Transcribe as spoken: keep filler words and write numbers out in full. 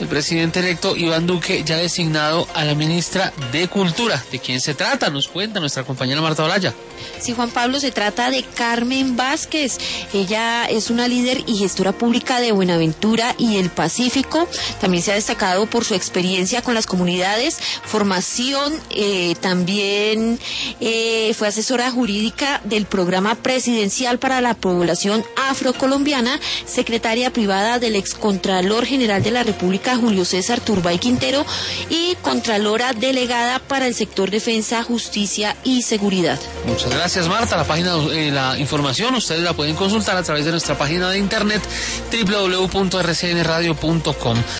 el presidente electo Iván Duque ya ha designado a la ministra de Cultura. ¿De quién se trata? Nos cuenta nuestra compañera Marta Olaya. Sí, Juan Pablo, se trata de Carmen Vázquez. Ella es una líder y gestora pública de Buenaventura y el Pacífico. También se ha destacado por su experiencia con las comunidades, formación, eh, también eh, fue asesora jurídica del programa presidencial para la población afrocolombiana, secretaria privada del excontralor general de la República Julio César Turbay Quintero y contralora delegada para el sector defensa, justicia y seguridad. Muchas gracias, Marta. La página, eh, la información ustedes la pueden consultar a través de nuestra página de internet doble u doble u doble u punto erre ce ene radio punto com.